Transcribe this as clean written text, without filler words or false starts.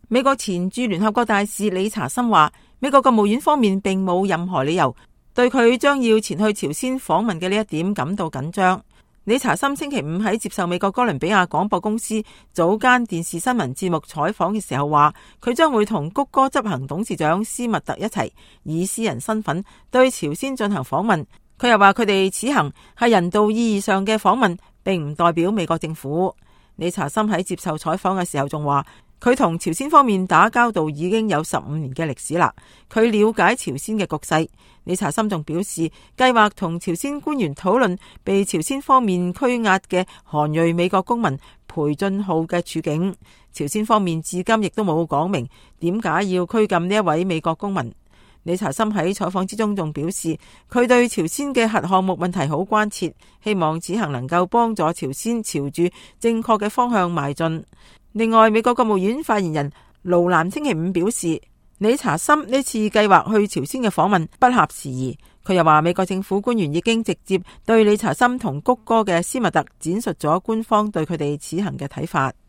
美國前駐聯合國大使理查森話，美國國務院方面並冇任何理由對佢將要前去朝鮮訪問嘅呢一點感到緊張。理查森星期五喺接受美國哥倫比亞廣播公司早間電視新聞節目採訪嘅時候話，佢將會同谷歌執行董事長斯密特一齊以私人身份對朝鮮進行訪問。佢又話佢哋此行係人道意義上嘅訪問，並唔代表美國政府。理查森喺接受採訪嘅時候仲話，佢同朝鮮方面打交道已經有15年嘅歷史啦，佢了解朝鮮嘅局勢。理查森仲表示，計劃同朝鮮官員討論被朝鮮方面拘押嘅韓裔美國公民裴俊浩嘅處境。朝鮮方面至今亦都冇講明點解要拘禁呢一位美國公民。理查森喺採訪之中仲表示，佢對朝鮮嘅核項目問題好關切，希望此行能夠幫助朝鮮朝住正確嘅方向邁進。另外，美國國務院發言人盧蘭星期五表示，理查森呢次計劃去朝鮮嘅訪問不合時宜。佢又話，美國政府官員已經直接對理查森同谷歌嘅斯密特展述咗官方對佢哋此行嘅睇法。